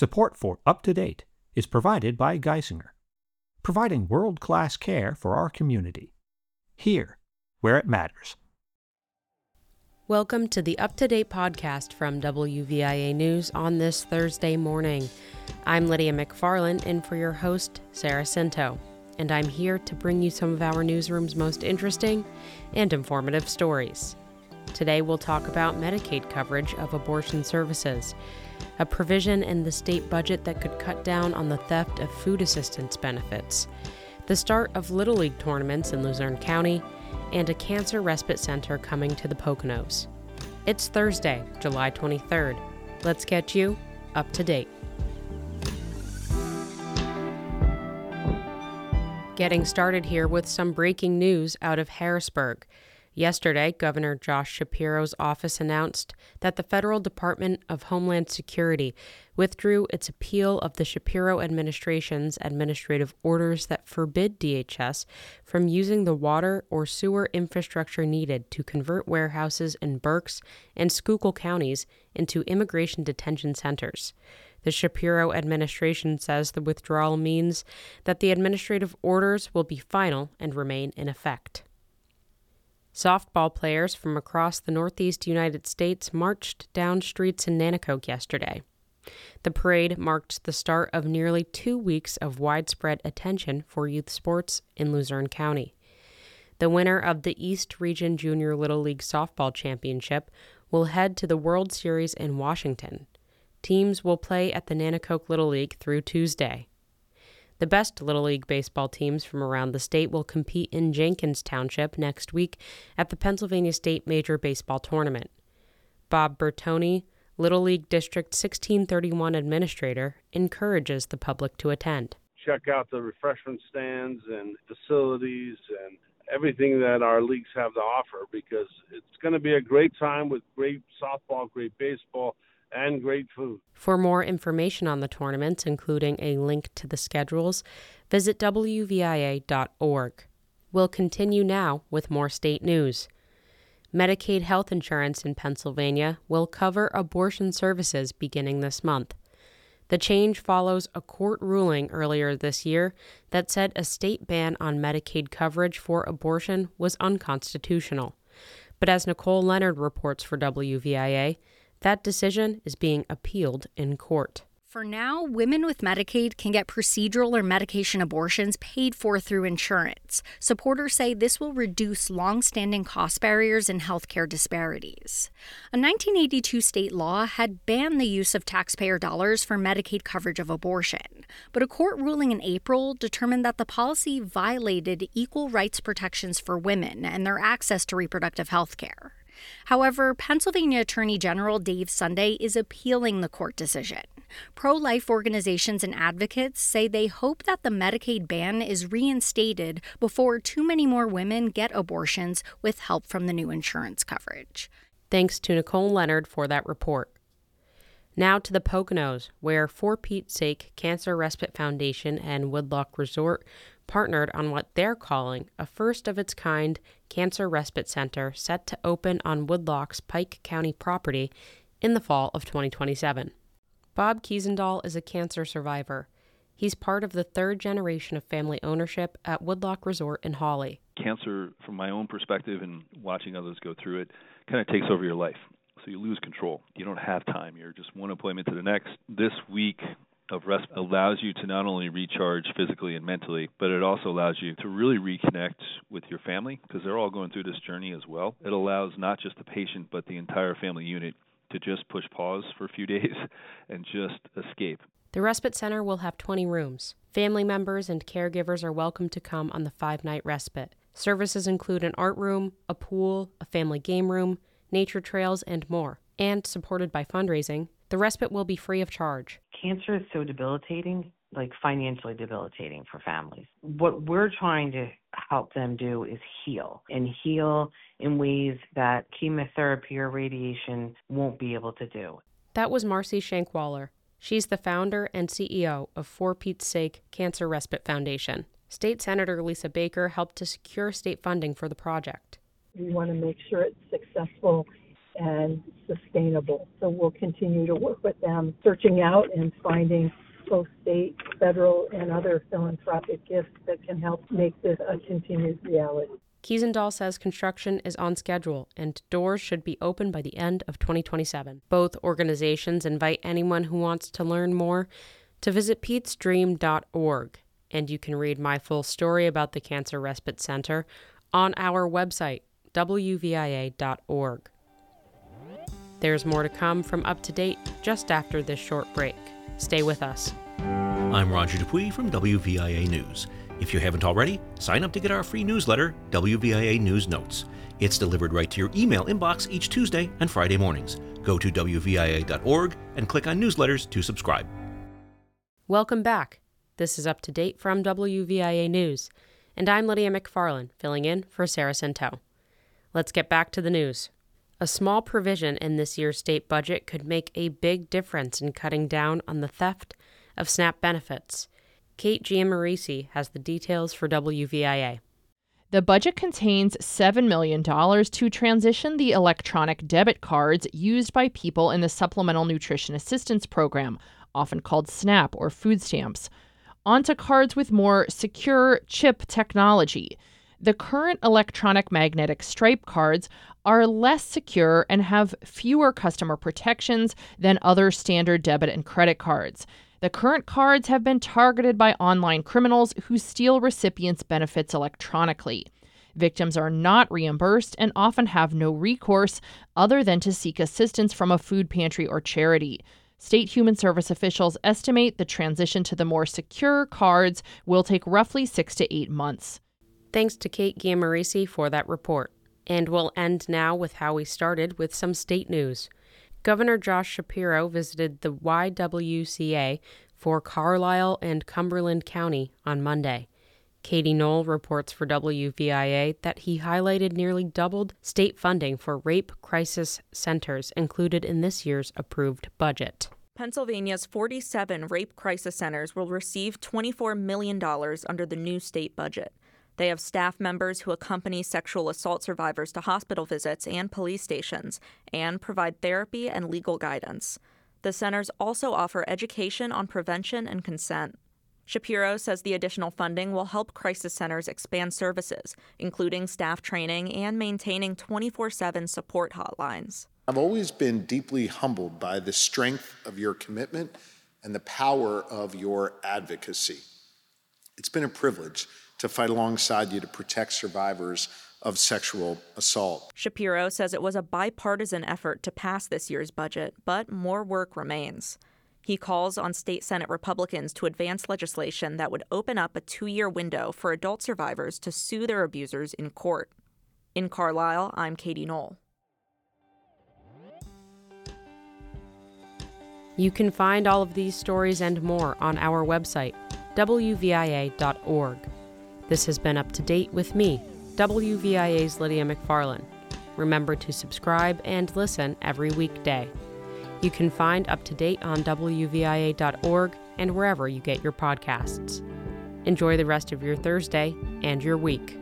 Support for Up to Date is provided by Geisinger, providing world-class care for our community. Here, where it matters. Welcome to the Up to Date podcast from WVIA News on this Thursday morning. I'm Lydia McFarland, in for your host, Sarah Cinto, and I'm here to bring you some of our newsroom's most interesting and informative stories. Today we'll talk about Medicaid coverage of abortion services, a provision in the state budget that could cut down on the theft of food assistance benefits, the start of Little League tournaments in Luzerne County, and a cancer respite center coming to the Poconos. It's Thursday, July 23rd. Let's get you up to date. Getting started here with some breaking news out of Harrisburg. Yesterday, Governor Josh Shapiro's office announced that the Federal Department of Homeland Security withdrew its appeal of the Shapiro administration's administrative orders that forbid DHS from using the water or sewer infrastructure needed to convert warehouses in Berks and Schuylkill counties into immigration detention centers. The Shapiro administration says the withdrawal means that the administrative orders will be final and remain in effect. Softball players from across the Northeast United States marched down streets in Nanticoke yesterday. The parade marked the start of nearly 2 weeks of widespread attention for youth sports in Luzerne County. The winner of the East Region Junior Little League Softball Championship will head to the World Series in Washington. Teams will play at the Nanticoke Little League through Tuesday. The best Little League baseball teams from around the state will compete in Jenkins Township next week at the Pennsylvania State Major Baseball Tournament. Bob Bertoni, Little League District 1631 Administrator, encourages the public to attend. Check out the refreshment stands and facilities and everything that our leagues have to offer, because it's going to be a great time with great softball, great baseball, and great food. For more information on the tournaments, including a link to the schedules, visit WVIA.org. We'll continue now with more state news. Medicaid health insurance in Pennsylvania will cover abortion services beginning this month. The change follows a court ruling earlier this year that said a state ban on Medicaid coverage for abortion was unconstitutional. But as Nicole Leonard reports for WVIA, that decision is being appealed in court. For now, women with Medicaid can get procedural or medication abortions paid for through insurance. Supporters say this will reduce long-standing cost barriers and healthcare disparities. A 1982 state law had banned the use of taxpayer dollars for Medicaid coverage of abortion, but a court ruling in April determined that the policy violated equal rights protections for women and their access to reproductive health care. However, Pennsylvania Attorney General Dave Sunday is appealing the court decision. Pro-life organizations and advocates say they hope that the Medicaid ban is reinstated before too many more women get abortions with help from the new insurance coverage. Thanks to Nicole Leonard for that report. Now to the Poconos, where For Pete's Sake Cancer Respite Foundation and Woodloch Resort partnered on what they're calling a first-of-its-kind cancer respite center set to open on Woodloch's Pike County property in the fall of 2027. Bob Kiesendahl is a cancer survivor. He's part of the third generation of family ownership at Woodloch Resort in Hawley. Cancer, from my own perspective and watching others go through it, kind of takes over your life. So you lose control. You don't have time. You're just one appointment to the next. This week of rest allows you to not only recharge physically and mentally, but it also allows you to really reconnect with your family, because they're all going through this journey as well. It allows not just the patient, but the entire family unit to just push pause for a few days and just escape. The respite center will have 20 rooms. Family members and caregivers are welcome to come on the 5-night respite. Services include an art room, a pool, a family game room, nature trails, and more. And supported by fundraising, the respite will be free of charge. Cancer is so debilitating, like financially debilitating for families. What we're trying to help them do is heal, and heal in ways that chemotherapy or radiation won't be able to do. That was Marcy Shankwaller. She's the founder and CEO of For Pete's Sake Cancer Respite Foundation. State Senator Lisa Baker helped to secure state funding for the project. We want to make sure it's successful and sustainable. So we'll continue to work with them, searching out and finding both state, federal, and other philanthropic gifts that can help make this a continued reality. Kiesendahl says construction is on schedule and doors should be open by the end of 2027. Both organizations invite anyone who wants to learn more to visit petesdream.org, and you can read my full story about the Cancer Respite Center on our website, wvia.org. There's more to come from Up to Date just after this short break. Stay with us. I'm Roger Dupuis from WVIA News. If you haven't already, sign up to get our free newsletter, WVIA News Notes. It's delivered right to your email inbox each Tuesday and Friday mornings. Go to wvia.org and click on newsletters to subscribe. Welcome back. This is Up to Date from WVIA News, and I'm Lydia McFarlane, filling in for Sarah Santel. Let's get back to the news. A small provision in this year's state budget could make a big difference in cutting down on the theft of SNAP benefits. Kate Giammarese has the details for WVIA. The budget contains $7 million to transition the electronic debit cards used by people in the Supplemental Nutrition Assistance Program, often called SNAP or food stamps, onto cards with more secure chip technology. The current electronic magnetic stripe cards are less secure and have fewer customer protections than other standard debit and credit cards. The current cards have been targeted by online criminals who steal recipients' benefits electronically. Victims are not reimbursed and often have no recourse other than to seek assistance from a food pantry or charity. State Human Service officials estimate the transition to the more secure cards will take roughly 6 to 8 months. Thanks to Kate Giammarese for that report. And we'll end now with how we started with some state news. Governor Josh Shapiro visited the YWCA for Carlisle and Cumberland County on Monday. Katie Knoll reports for WVIA that he highlighted nearly doubled state funding for rape crisis centers included in this year's approved budget. Pennsylvania's 47 rape crisis centers will receive $24 million under the new state budget. They have staff members who accompany sexual assault survivors to hospital visits and police stations and provide therapy and legal guidance. The centers also offer education on prevention and consent. Shapiro says the additional funding will help crisis centers expand services, including staff training and maintaining 24/7 support hotlines. I've always been deeply humbled by the strength of your commitment and the power of your advocacy. It's been a privilege to fight alongside you to protect survivors of sexual assault. Shapiro says it was a bipartisan effort to pass this year's budget, but more work remains. He calls on state Senate Republicans to advance legislation that would open up a 2-year window for adult survivors to sue their abusers in court. In Carlisle, I'm Katie Knoll. You can find all of these stories and more on our website, wvia.org. This has been Up to Date with me, WVIA's Lydia McFarlane. Remember to subscribe and listen every weekday. You can find Up to Date on wvia.org and wherever you get your podcasts. Enjoy the rest of your Thursday and your week.